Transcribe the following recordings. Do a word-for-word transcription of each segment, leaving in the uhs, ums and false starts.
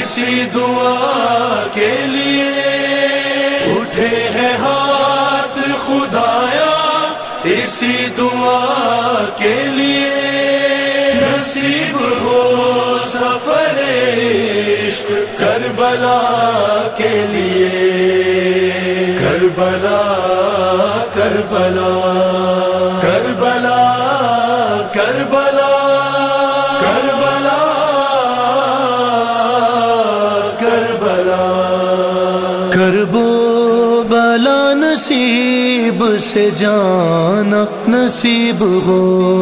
اسی دعا کے لیے اٹھے ہیں ہاتھ خدایا، اسی دعا کے لیے نصیب ہو سفر عشق کربلا کے لیے، کربلا کربلا کربلا کربلا کربلا کربلا کرب و بلا نصیب سے جانا نصیب ہو،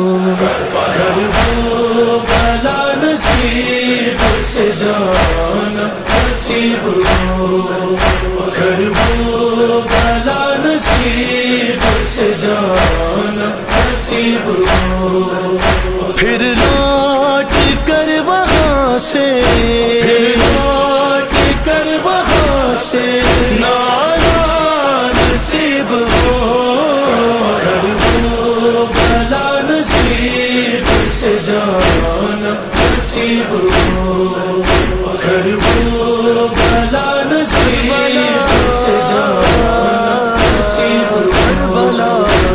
کرب و بلا نصیب سے جانا نصیب ہو، کرب و بلا نصیب سے جانا نصیب ہو، پھر لوٹ کر وہاں سے پھر لوٹ کر وہاں سے نانا نصیب ہو، کرب و بلا نصیب سے جانا نصیب ہو، کرب و بلا نصیب سے جانا نصیب ہو،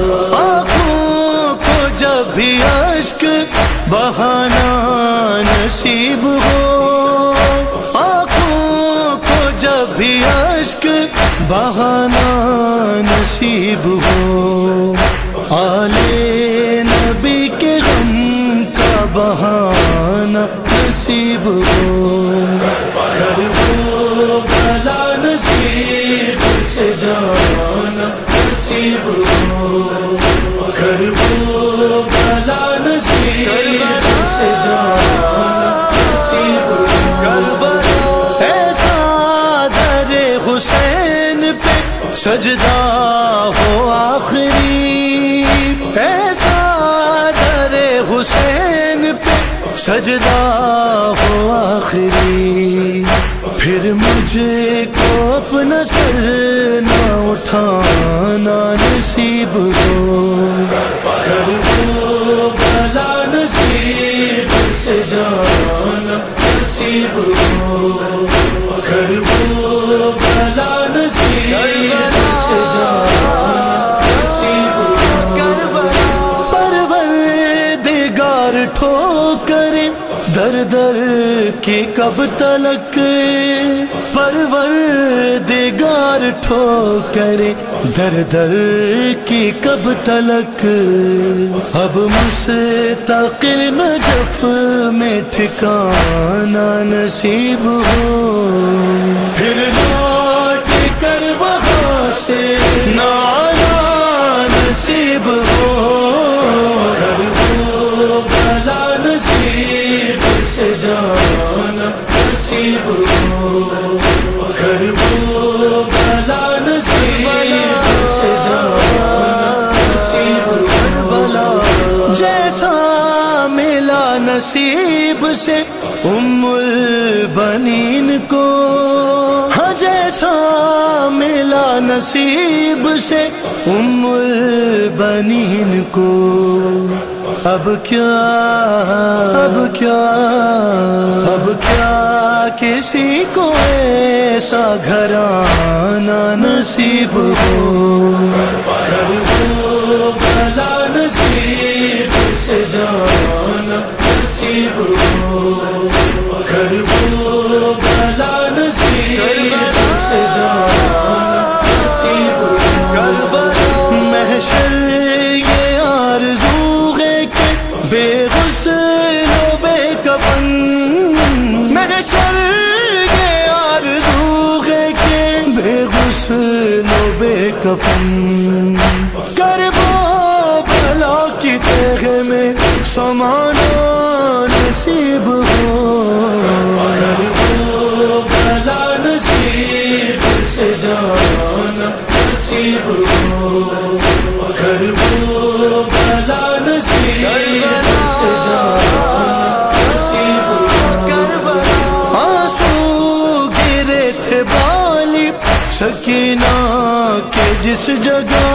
آنکھوں کو جب بھی اشک بہانا نصیب ہو، آنکھوں کو جب بھی اشک بہانا نصیب ہو، آلے نبی کے غم کا بہانا نصیب ہو، کرب و بلا نصیب سے جانا نصیب ہو، کرب و بلا نصیب سے جانا نصیب ہو، ایسا در حسین پہ سجدہ ہو آخری، ایسا در حسین پہ سجدہ ہو آخری، پھر مجھے کو اپنا سر نہ اٹھانا نصیب ہو، کرب و بلا نصیب سے جانا نصیب ہو، کرب و بلا نصیب سے جانا نصیب ہو، پروردگار ٹھوکریں در در کی کب تلک، پروردگار ٹھوکریں در در کی کب تلک، اب مستقل نجف میں ٹھکانا نصیب ہو، پھر لوٹ کر وہاں سے نانا نصیب ہو، کرب و بلا نصیب سے جانا نصیب ہو، کرب و بلا نصیب سے جانا نصیب ہو، جیسا ملا نصیب سے ام البنین کو، ہاں جیسا ملا نصیب سے ام البنین کو، اب کیا اب کیا اب کیا کسی کو ایسا گھرانا نصیب ہو، کرب و بلا نصیب سے جانا نصیب ہو، کرب و بلا نصیب سے جانا نصیب ہو، محشر یہ آرزو ہے کہ بے غسل و بے کفن، محشر یہ آرزو ہے کہ بے غسل و بے کفن، کرب و بلا کی تہ میں سمانا نصیب ہو، کرب و بلا نصیب سے جانا نصیب ہو، کرب و بلا نصیب سے جانا نصیب ہو، آنسو گرے تھے بالی سکینہ کے جس جگہ،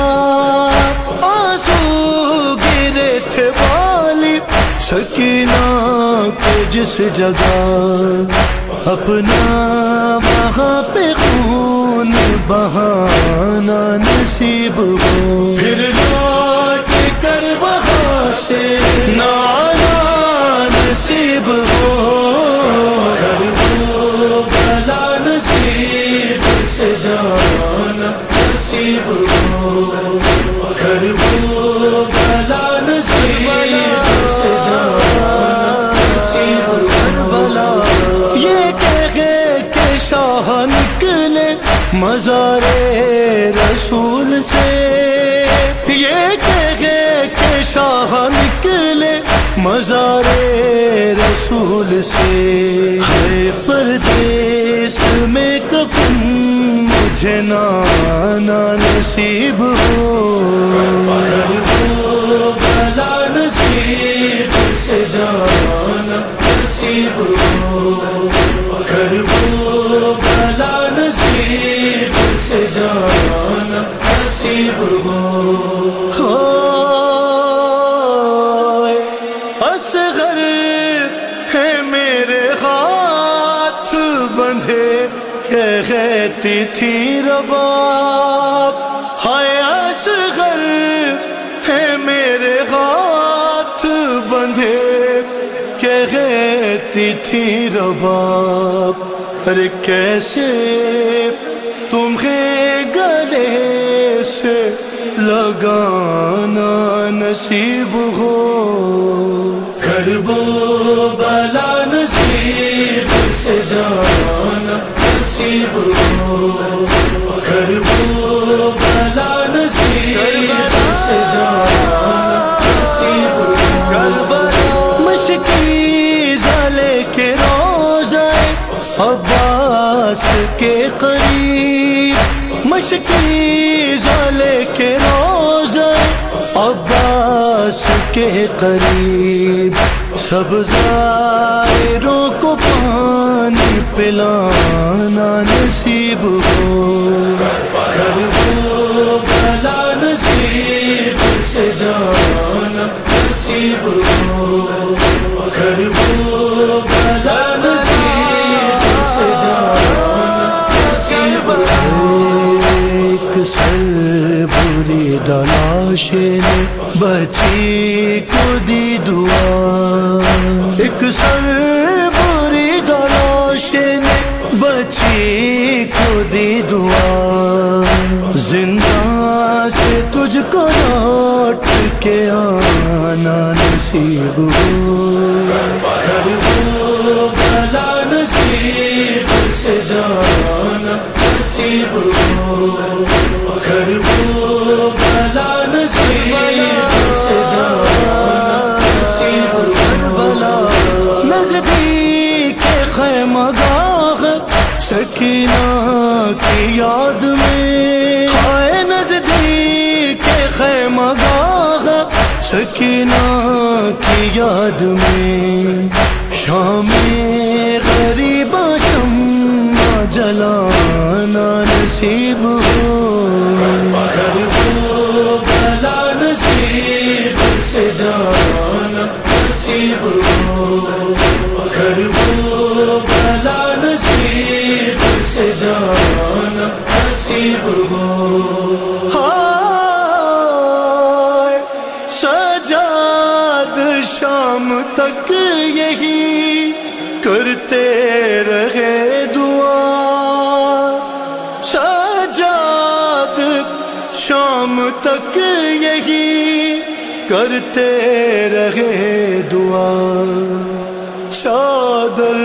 آنسو گرے تھے بالی سکینہ کے جس جگہ، اپنا وہاں پہ خون بہانا نصیب ہو، پھر لوٹ کر وہاں سے نہ آنا نصیب ہو، کربلا نصیب سے جانا نصیب ہو، کربلا نصیب سے جانا نصیب ہو۔ یہ کہے کہ شاہ نکلے مزار رسول سے، یہ کہے کہ شاہ نکلے مزار رسول سے، ہے پردیس میں کفن مجھے نانا نصیب ہو، کربلا نصیب سے جانا نصیب ہو، کربلا نصیب سے جانا نصیب ہو۔ اصغر ہے میرے ہاتھ بندھے کہتی تھی رباب، ہائے اصغر ہے میرے ہاتھ بندھے کہتی تھی رباب، ارے کیسے تمہیں گلے سے لگانا نصیب ہو، کربلا نصیب سے جانا نصیب ہو، کربلا نصیب سے جانا نصیب ہو۔ مشکی زلے کے روزے عباس کے قریب، مشکی زلے کے روزے عباس کے قریب، سب زائروں کو پانی پلانا نصیب ہو، کربلا نصیب سے جانا نصیب ہو، کربلا نصیب سے جانا نصیب ہو۔ ایک سر بری دلاش نے بچی کو دی دعا، ایک سر بری دلاش نے بچی کو دی دعا، زندہ سے تجھ کو لوٹ کے آنا نصیب ہو، کربلا نصیب سے جانا نصیب ہو، کربلا نصیب سے جانا نصیب ہو۔ نزدیک خیمہ گاہ سکینہ کی یاد میں، ہائے نزدیک خیمہ گاہ سکینہ کی یاد میں، شام غریبہ شمع جلانا نصیب ہو، کربلا نصیب سے جانا نصیب ہو، کربلا نصیب سے جانا نصیب ہو۔ ہائے سجاد شام تک یہی کرتے رہے دعا، سجاد شام تک یہی کرتے رہے دعا، چادر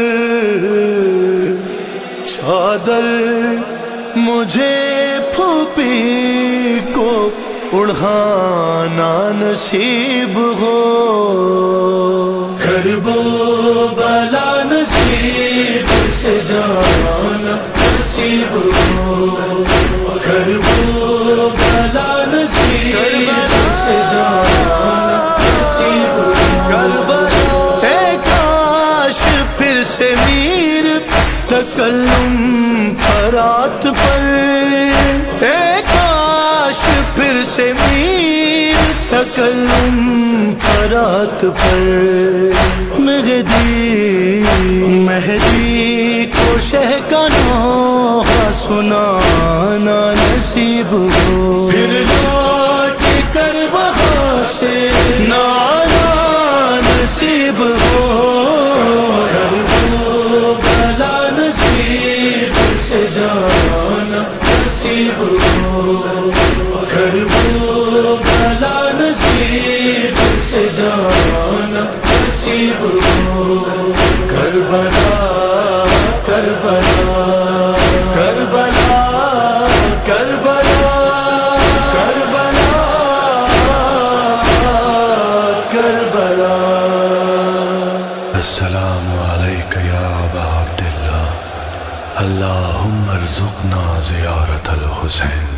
چادر مجھے پھوپھی کو اڑھانا نصیب ہو، کربلا نصیب سے جانا نصیب ہو، کربلا نصیب سے جانا نصیب ہو۔ اے کاش پھر سے میر تکلم فرات پر، اے کاش پھر سے میر تکلم فرات پر، مہدی مہدی شہ کا نوحہ سنانا نصیب ہو، پھر لوٹ کر وہاں سے نانا نصیب ہو، کربلا نصیب سے جانا نصیب ہو، کربلا نصیب سے جانا نصیب ہو، کربلا کربلا کربلا کربلا کربلا کربلا۔ السلام علیک یا ابا عبداللہ، اللہم ارزقنا زیارت الحسین۔